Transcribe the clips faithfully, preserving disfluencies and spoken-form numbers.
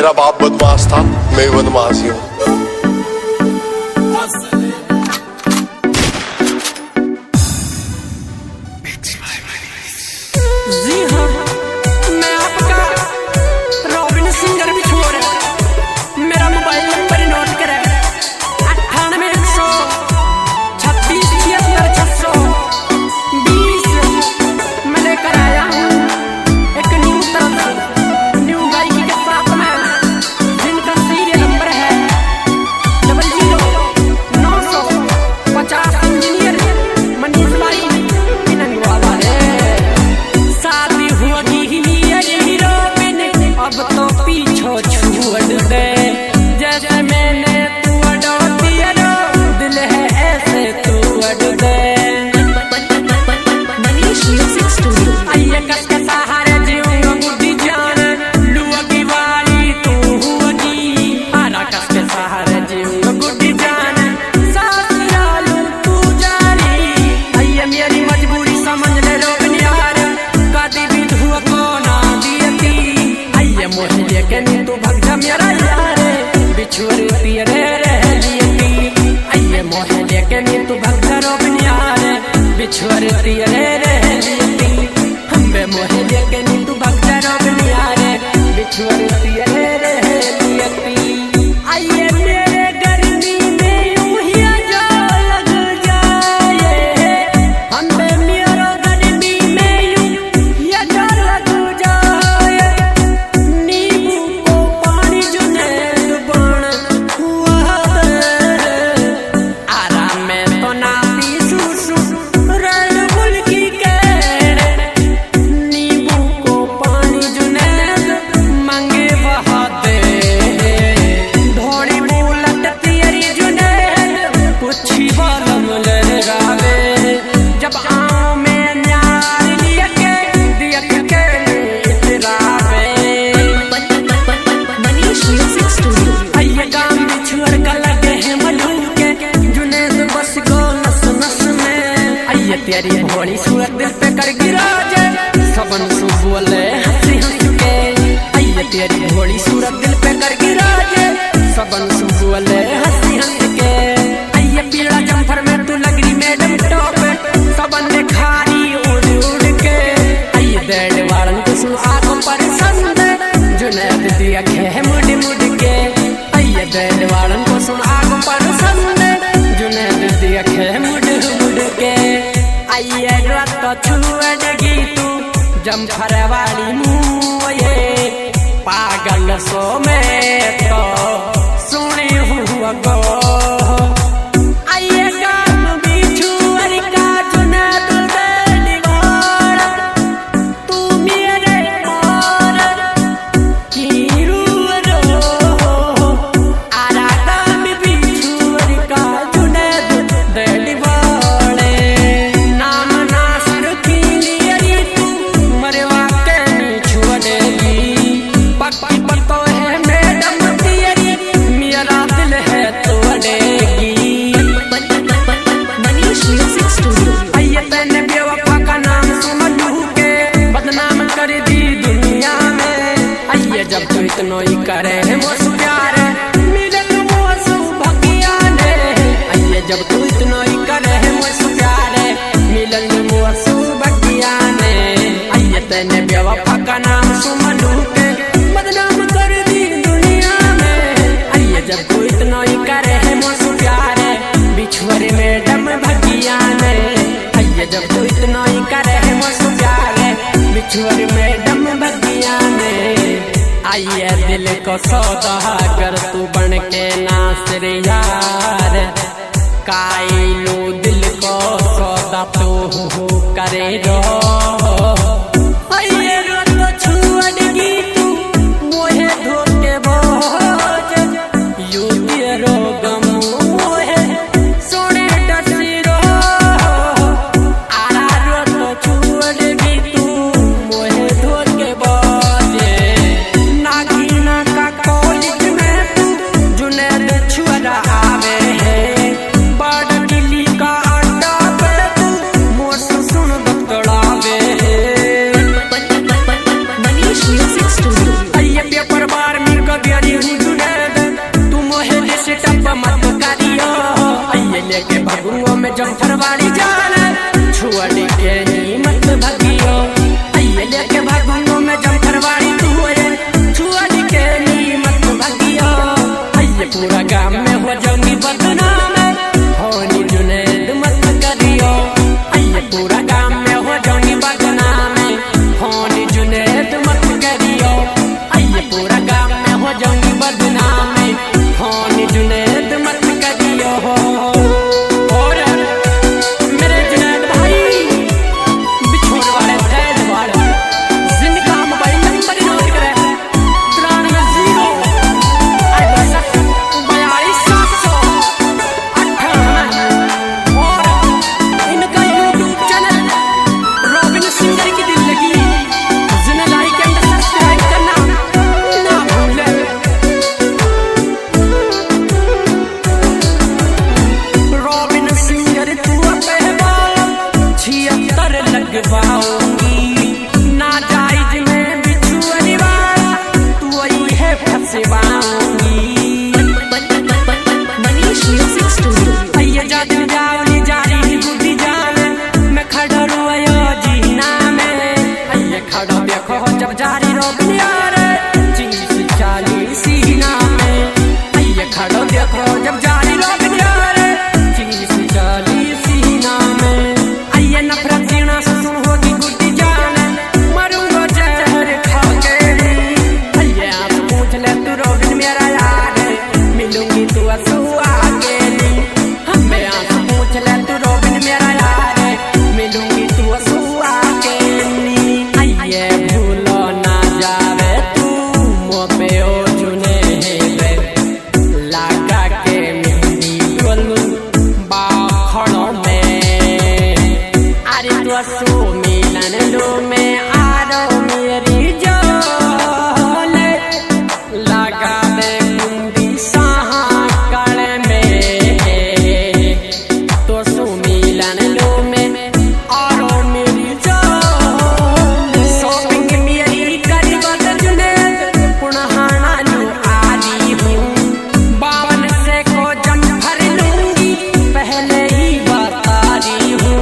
मेरा बाप बदमाश था, मैं बदमाश ही हूँ। जी हाँ, मैं आपका रॉबिन सिंगर भी छोड़ मेरा मोबाइल नंबर नोट करें अट्ठानवे एक सौ छत्तीस छिहत्तर छह सौ बीस। मैं लेकर आया हूँ एक न्यू तरफ न्यू गायकी के साथ में, जिनका सीरियल नंबर है डबल जीरो नौ सौ पचास। इंजीनियर मनीष भाई पिनंगवाला है। शादी होगी हीरो बिन अब तो पीछो छोड़ दे, जैसे मैंने तू अड़ो दिया दिल है ऐसे तू अड़ दे। Manish music studio. आइए कस के सहारे जीऊंगा बुद्धि जान, लुअगी वाली तू हुअगी। आरा कस के सहारे जीऊंगा बुद्धि जान, सासुरालू तू जारी। आइए मेरी मजबूरी समझ ले रोकने यार, कदी भी धुआ को ना दियती। आइए मोह लेके नी तू भग जा मेरा यार, बिछुअर तेरे रह लियती। आइए मोह लेके नी तू भग जा रोकने यार, बिछुअर तेरे रह लियती। हम बे मोह लेके नी तू भग जा रोकने यार, बिछुअर तेरे रह लियती। आइए मेरे गर्मी में यूं ही जो लग जाए, हम बे मेरा गर्मी में यूं ही जो लग जाए। नींबू को पानी जुनेद बन हुआ दे, आराम में तो ना पीसू रेड बुल की केड़े। नींबू को पानी जुनेद मांगे बहा दे, धोड़ी बुलट तेरी जुनेद पुछी बालम लहरावे। जब आँव में न्यार लियके दियक के इतरावे। Manish music studio. आइए काम बिछुअर का लगे हैं मधु के, जुनेद बस को नस नस में। आइए तेरी भोली सूरत दिल पे कर गिरा जे, सबन सु बोले हंसी हंस के। आइए तेरी भोली सूरत दिल पे कर गिरा जे, सबन सु बोले हंसी हंस के। आइए पीला जम्फर में तू लग रही मैडम टॉप, सबन ने खारी उड़ उड़ के। आइए डेड वारन को सुन आंखों पर संद, जुनेद दिया खे मुड़ मुड़ के। आइए डेड वारन को सुन आंखों पर संद, जुनेद दिया खे मुड़ मुड़ के। आइए रात छुड़गी तू जम्फर वाली मुँह ये, पागल सो में तो सुनी हुआ गो। आइए काम बिछुअर का जुनेद दे निवार, तू मेरे मोर की रूरो। आरा काम बिछुअर का जुनेद दे निवार, नाम नासर की लियरी तू मरवा के नी छोड़ेगी। पक्की पतो है मैडम तेरी, मेरा दिल है तोड़ेगी। Manish music studio. आइए तैने बेवफा का नाम सुमलू के, बदनाम कर दी दुनिया में। आइए जब तू इतना ही करे है मोस प्यार, मिलन मोस भगिया ने। आइए जब तू इतना ही करे है मोस प्यार, मिलन मोस भगिया ने। आइए तैने बेवफा का नाम सुमलू के, बदनाम कर दी दुनिया में। आइए जब तू इतना ही करे है मोस प्यार, बिछुअर मैडम भगिया ने। आइए जब तू इतना ही करे है मोस प्यार, बिछुअर मैडम भगिया ने। आइए दिल को सौदा कर तू बन के नासिर यार, कायलो दिल को सौदा तू करे रो। आइए रात छुड़गी तू मोहे धोके बोझ, यू तेरो गम मोहे सोने डसी रो। आरा रात छुड़गी तू मोहे धोके बोझ, नागिना का कॉलेज में तू जुनेद छुड़ा आवे है। बड़ दिल्ली का अड्डा पे तू मोर सुन बतड़ा खड़ो देखो जब जारी रोबिन यार चीज चाली सीना में। ये खड़ो देखो जब जारी रोबिन यार चीज चाली सीना में। ये नफरत जीना से सुन होगी गुड्डी जान मरूंगा जहर खा के। ये आप पूछ ले तू रोबिन मेरा यार मिलूंगी तू असू आगे ली। हमें आप पूछ ले तू रोबिन मेरा यार मिलूंगी तू असू आगे ली। ये भूलो ना जावे तू मोपे ओ जुने हेले लागा के मेहंदी बोलू बाखड़ों में। अरे तू असू मिलन लो में आरो मेरी जोले लगा दे मुंडी साकड़ में। तो असू मिलन लो में आरो मेरी जोले शॉपिंग मेरी करी बदलने पुनहाना लू आली हूँ। बावन से को जम भर लूंगी पहले ही बता रही हूँ।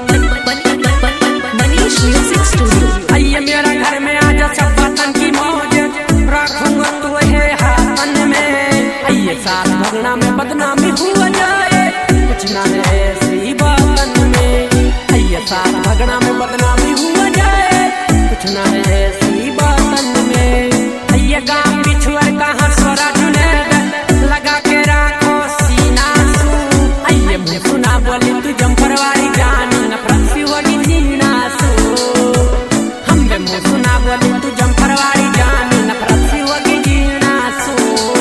Manish Music Studio. आइए मेरा घर में आजा सब वतन की मौज रखूंगा तुझे हाथन में। आइए साथ भगना में बदनामी हुआ जाए कुछ ना है ऐसी वतन में। आइए साथ भगना में बदनामी हुआ जाए कुछ ना है ऐसी वतन में। आइए गाँव बिछुअर कहाँ सोरा जुनेद लगा के राखो सीना सू। आइए मुझे सुना बोली तू जम्पर वाली जान नफरत सी होगी जीना सू। हमने मुँह सुना बोली तू जम्पर वाली जान नफरत सी होगी जीना सू।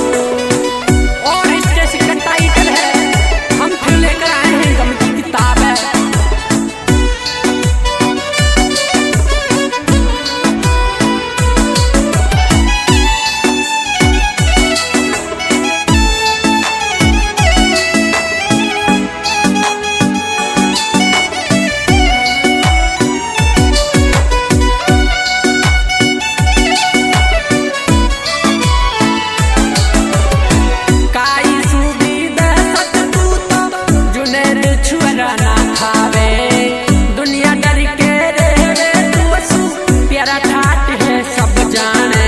और इसके सिक्का टाइटल है हम फिर लेकर आए हैं गम की किताब है। काई सूबी दहशत तू तो जुनेद छुअरा ना खावे। दुनिया डर के रहे तू असू प्यारा ठाट है सब जाने।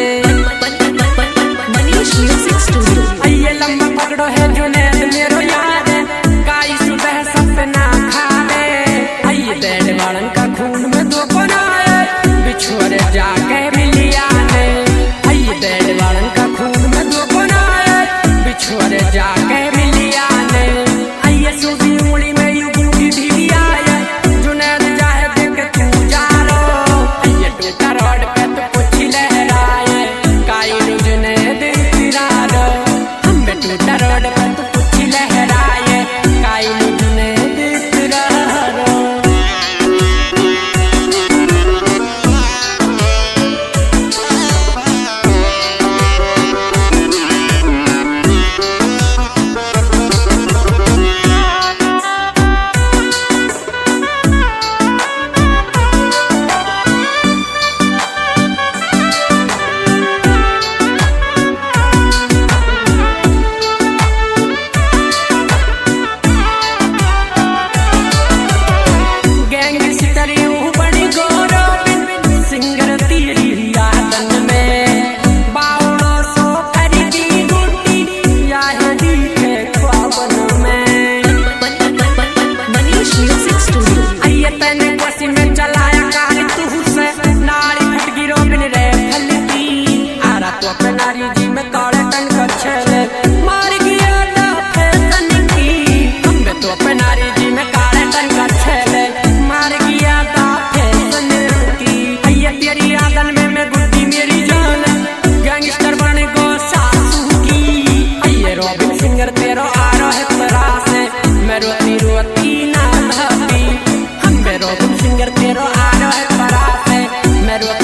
Manish Music Studio. आइए लंबा पकड़ो है जुनेद मेरो यार काई सु दहशत ना खावे। आइए बैठ वालन का खून में दो बनाए बिछुअर जाके मिलिया ने। आइए बैठ वालन का खून में दो बनाए बिछुअर जाके मिलिया ने। आइए सूबी उंगली में यू बूटी ढीली आए जुनेद जाए देख तू जा रो। आइए टूटा रोड पे तो कुछ लहराए काई नु जुनेद फिरा रो। हम टूटा रोड पे तो कुछ लहराए काई नु जुनेद फिरा रो। गैंगस्टर यूं बड़ी गोरो सिंगर तेरी यादन में। बावड़ों सो खरीदी गुड्डी यादी के ख्वाबन में। Manish Music Studio. आइए तने कोसी में चलाया कार तू से नारी खटगी रोबिन रे फलती। आरा तो अपने नारी जी में काले टन कर छले मार गया ना फैशन की। हम तो अपने नारी जी में काले टन कर छले मार गया था फैशन की। आइए तेरी आदन में मैं गुड्डी मेरी जान गैंगस्टर बने को सासू की। आइए रोबिन सिंगर तेरो आरो है तरा से मैं रोती रोती ना भाभी। हम रोबिन सिंगर तेरो आरो है तरा से मैं रोती